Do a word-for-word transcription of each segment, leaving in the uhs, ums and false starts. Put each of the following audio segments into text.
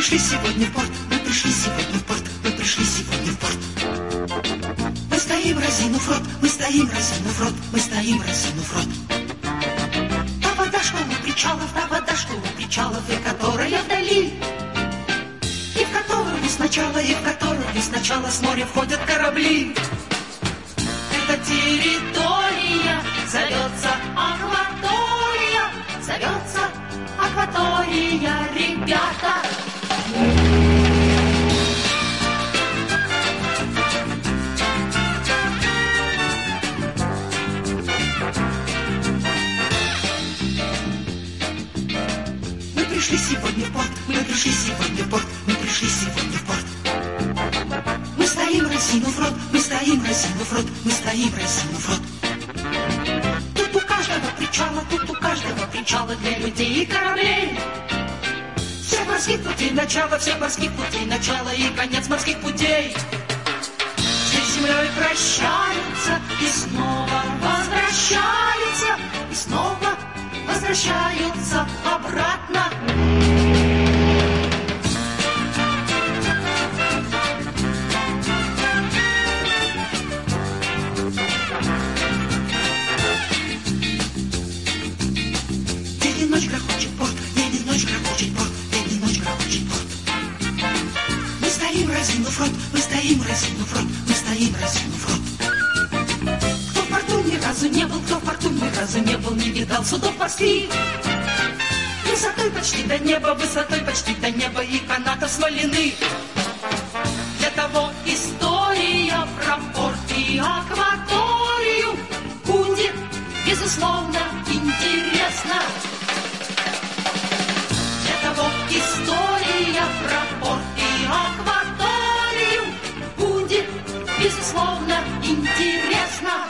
пришли сегодня в порт, мы пришли сегодня в порт, мы пришли сегодня в порт. Мы стоим, разинув рот, мы стоим, разинув рот, мы стоим, разинув рот. Та вода, что у причалов, та вода, что у причалов, и которая вдали, и в которую сначала, и в которую сначала с моря входят корабли. Эта территория зовется акватория, зовется акватория, ребята. Мы пришли сегодня в порт, мы пришли сегодня в порт, мы пришли сегодня в порт. Мы стоим, разинув рот, мы стоим, разинув рот, мы стоим, разинув рот. Тут у каждого причала, тут у каждого причала для людей и кораблей. Все морских путей начало, все морских путей начало и конец морских путей. Здесь с землей прощаются и снова возвращаются, и снова возвращаются обратно. День и ночь грохочет порт, день и ночь грохочет порт, день и ночь грохочет порт. Мы стоим, разинув рот, мы стоим, разинув рот, мы стоим, разинув рот. Кто в порту ни разу не был, кто в порту ни разу не был, не видал судов морских. Высотой почти до неба, высотой почти до неба и канатов смоляных. Для того история про порт и акваторию будет, безусловно, интересна. Для того история про порт и акваторию будет, безусловно, интересна.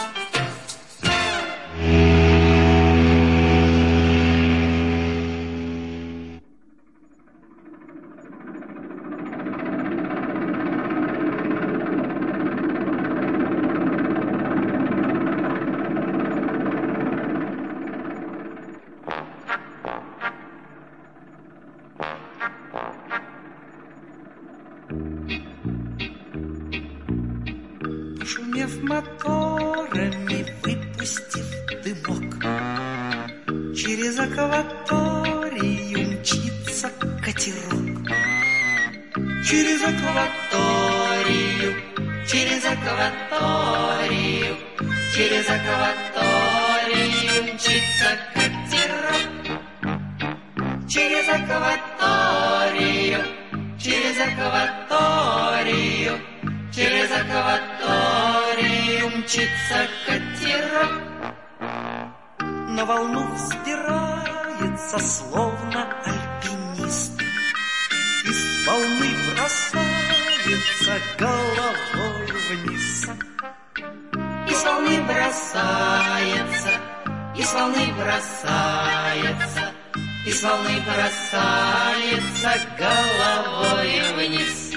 Шумев моторами, выпустив дымок, через акваторию мчится катерок. Через акваторию, через акваторию, через акваторию мчится катерок. Через акваторию, через акваторию, через акваторию мчится катерок. На волну взбирается, словно альпинист, и с волны бросается головой вниз. И с волны бросается, и с волны бросается, и с волны бросается головой вниз.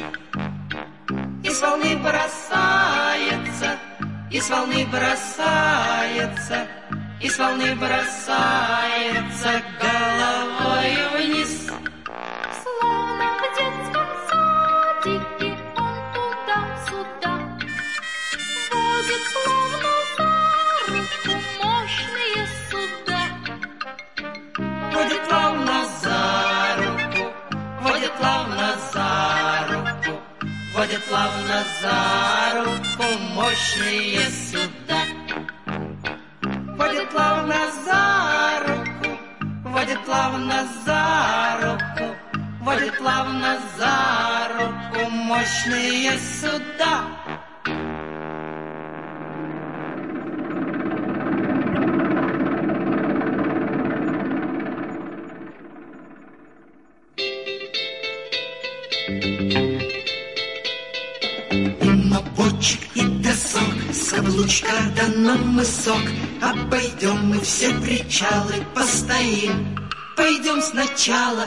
И с волны бросается, и с волны бросается, и с волны бросается головой вниз. Словно в детском садике он туда-сюда водит плавно за руку мощные суда. Водит плавно за руку, водит плавно за руку, водит плавно за руку мощные суда. Водит плавно за руку, водит плавно за руку, водит плавно за руку мощные суда. Мимо бочек и досок, с облучка да на мысок, обойдем мы все причалы, постоим, пойдем сначала.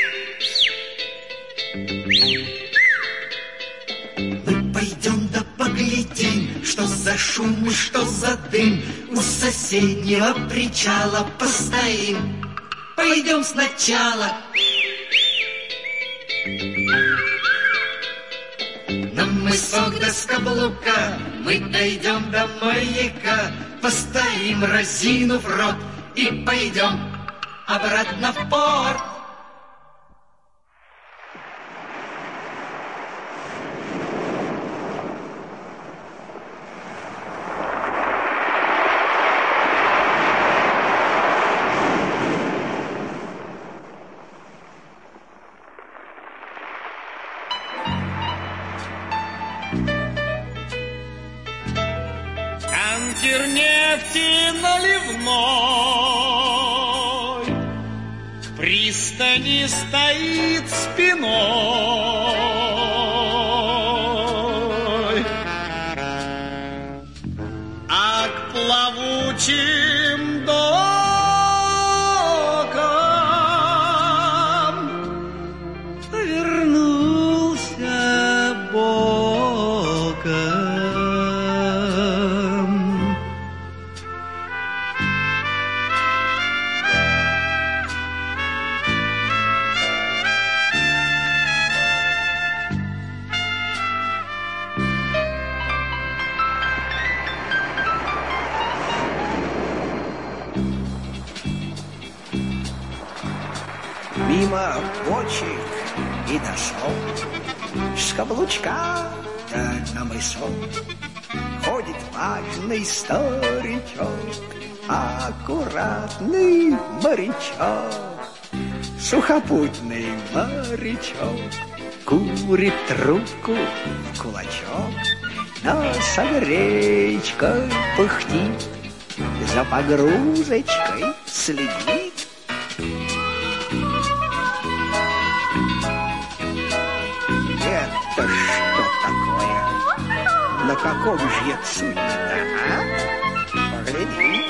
Мы пойдем да поглядим, что за шум и что за дым, у соседнего причала постоим, пойдем сначала. На мысок до Скоблука мы дойдем до маяка, постоим, разинув рот, и пойдем обратно в порт. Танкер нефти наливной к пристани стоит спиной, а к плавучим докам вернулся боком. Мимо бочек и дошел, с каблучка да на мысок ходит важный старичок, аккуратный морячок, сухопутный морячок, курит трубку в кулачок, но с огречкой пыхтит, за погрузочкой следит. Это что такое? На каком же судне, а? Погляди.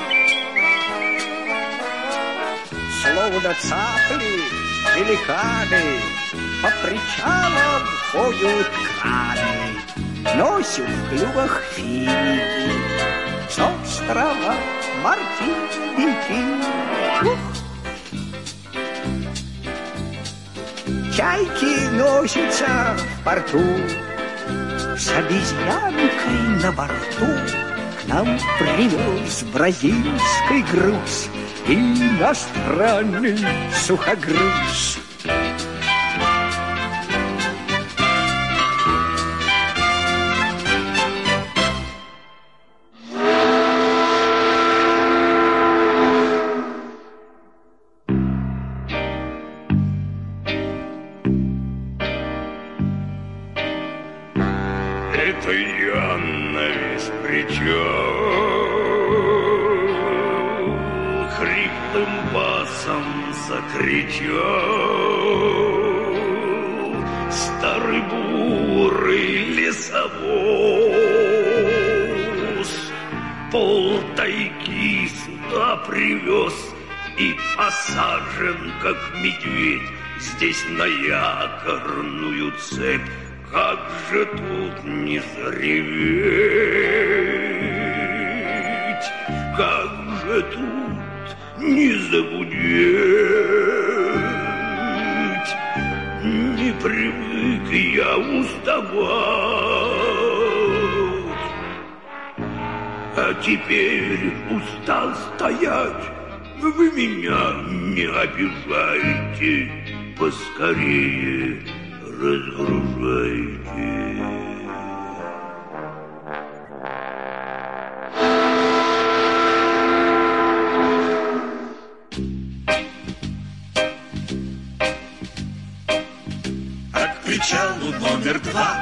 Словно цапли, пеликаны, по причалам ходят краны, носят в клювах финики с острова Мартиники. Ух! Чайки носятся в порту, с обезьянкой на борту к нам привез бразильский груз иностранный сухогруз. Это я на весь причал хриплым басом закричал старый бурый лесовоз. Полтайги сюда привез и посажен, как медведь, здесь на якорную цепь. Как же тут не зареветь, как же тут не загудеть? Не привык я уставать, а теперь устал стоять. Вы меня не обижайте, поскорее разгружайте. А к причалу номер два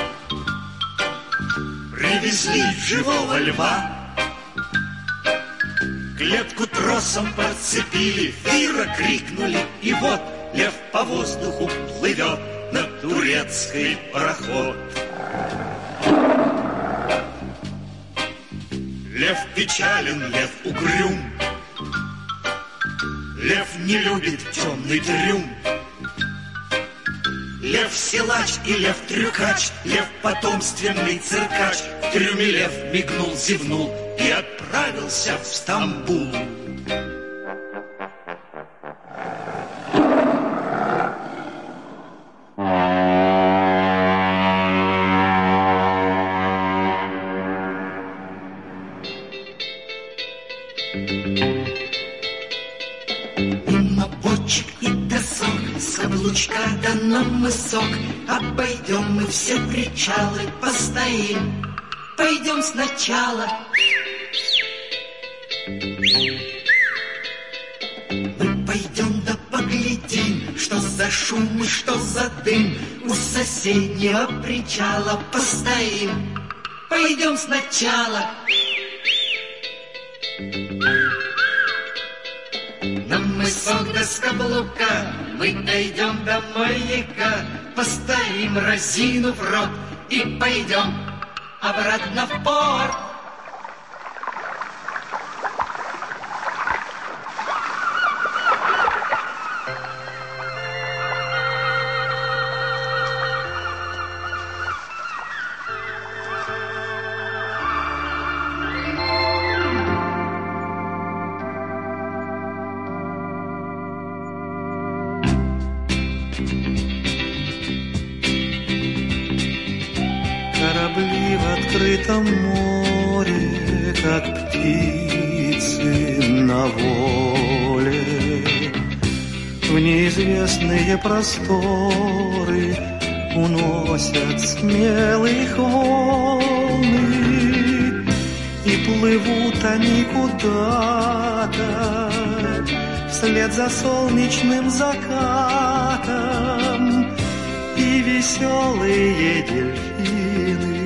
привезли живого льва. Клетку тросом подцепили, Фира крикнули, и вот лев по воздуху плывет на турецкий пароход. Лев печален, лев угрюм, лев не любит темный трюм. Лев силач и лев трюкач, лев потомственный циркач. В трюме лев мигнул, зевнул и отправился в Стамбул. на мысок, обойдем мы все причалы, постоим, пойдем сначала. Мы пойдем да поглядим, что за шум и что за дым. У соседнего причала постоим, пойдем сначала. На мысок да с каблука мы дойдем до маяка, постоим, разинув рот, и пойдем обратно в порт. Корабли в открытом море, как птицы на воле, в неизвестные просторы уносят смелых волны, и плывут они куда-то вслед за солнечным закатом, и веселые дельфины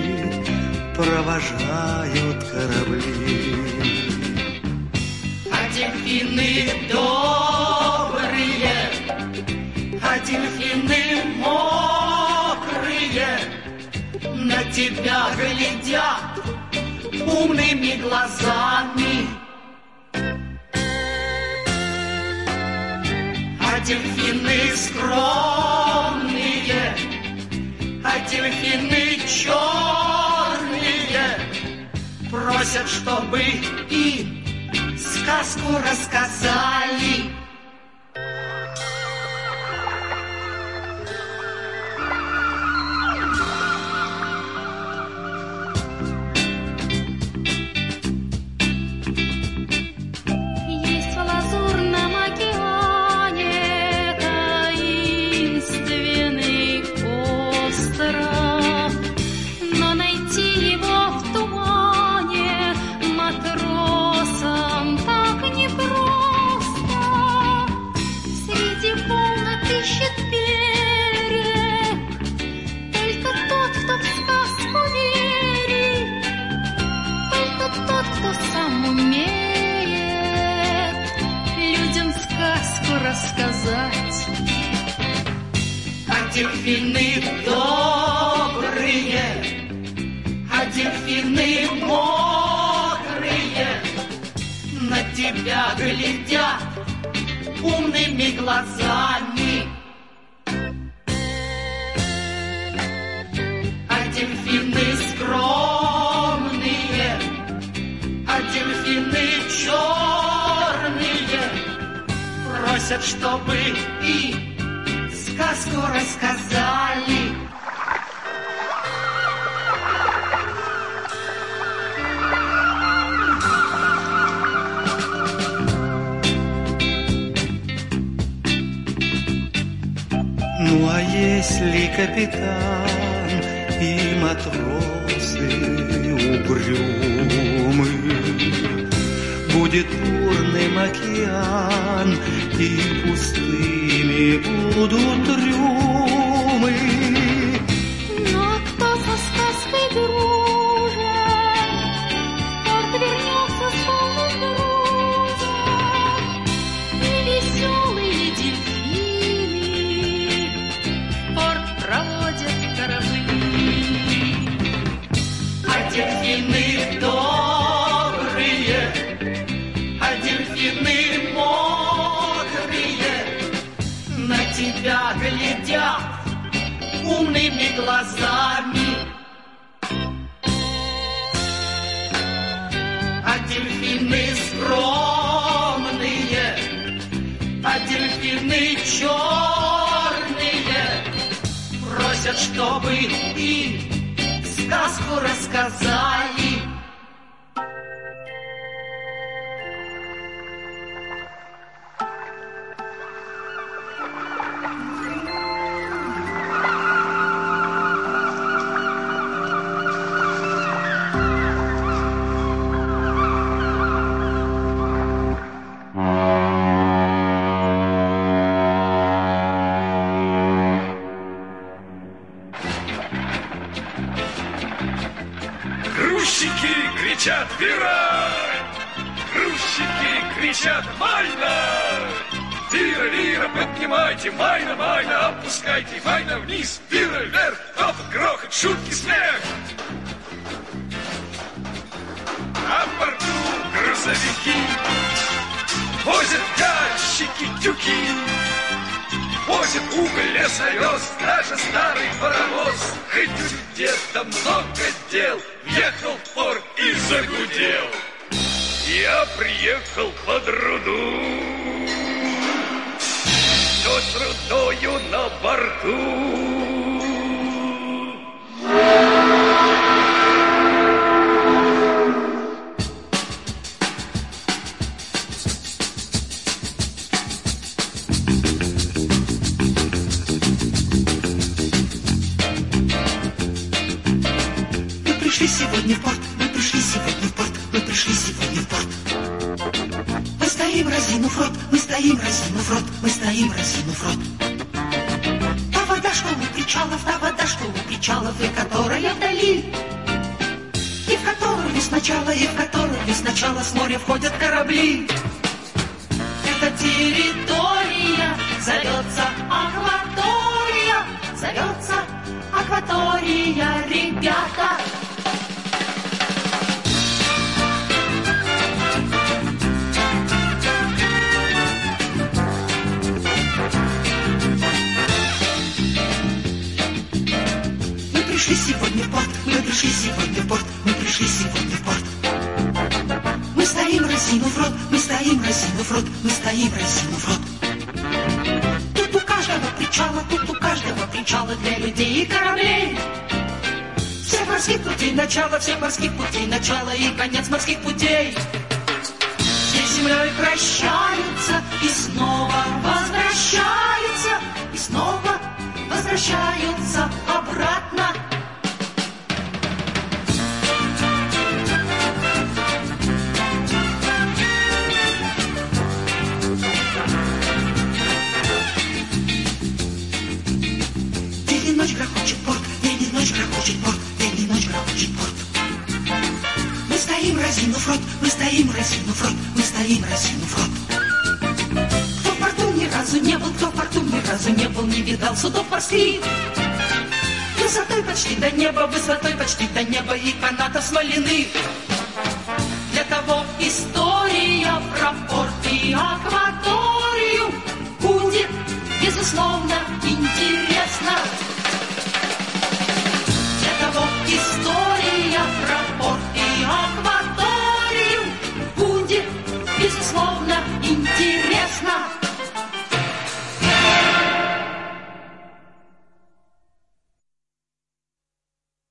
провожают корабли. А дельфины добрые, а дельфины мокрые, на тебя глядят умными глазами. А дельфины скромные, а дельфины черные просят, чтобы им сказку рассказали. Есть в лазурном океане таинственный остров, но найти его в тумане матросам так непросто. Среди волн ищет берег только тот, кто в сказку верит, только тот, кто сам умеет людям сказку рассказать. А дельфины добрые, а дельфины мокрые на тебя глядят умными глазами. А дельфины скромные, а дельфины черные просят, чтобы им сказку рассказали. Ну а если капитан и матросы угрюмы, будет бурным океан, и пустыми будут трюмы. Ну а кто со сказкой дружит, порт вернется с полным грузом, и веселые дельфины порт проводят корабли. А дельфины добрые, а дельфины мокрые на тебя глядят умными глазами. А дельфины скромные, а дельфины черные просят, чтобы им сказку рассказали. поднимайте, майна, майна, опускайте, майна вниз, вверх, вверх, топот, грохот, шутки, смех. На борту грузовики возят ящики, тюки, возят уголь, лес, овес, даже старый паровоз. Хоть где-то много дел, въехал в порт и загудел. Я приехал под руду, но с рудою на борту. Мы пришли сегодня в порт, мы пришли сегодня в порт, мы пришли сегодня в порт. Мы стоим, разинув рот, мы стоим, разинув рот, мы стоим, разинув рот. Та вода, что у причалов, та вода, что у причалов, и которая вдали, и в которую сначала, и в которую сначала с моря входят корабли. Эта территория зовется акватория, зовется акватория, ребята. Мы пришли сегодня в порт, мы пришли сегодня в порт, мы пришли сегодня в порт. Мы стоим, разинув рот, мы стоим, разинув рот, мы стоим, разинув рот. Тут у каждого причала, тут у каждого причала для людей и кораблей. Всех морских путей начало, всех морских путей начало и конец морских путей. Все с землей прощаются и снова возвращаются, и снова возвращаются обратно. День и ночь грохочет порт, день и ночь грохочет порт, день и ночь грохочет порт. Мы стоим, разинув рот, мы стоим, разинув рот, мы стоим, разинув рот. Кто в порту ни разу не был, кто в порту ни разу не был, не видал судов морских. Высотой почти до неба, высотой почти до неба и канатов смоляных. Для того история про порт и акваторию будет, безусловно,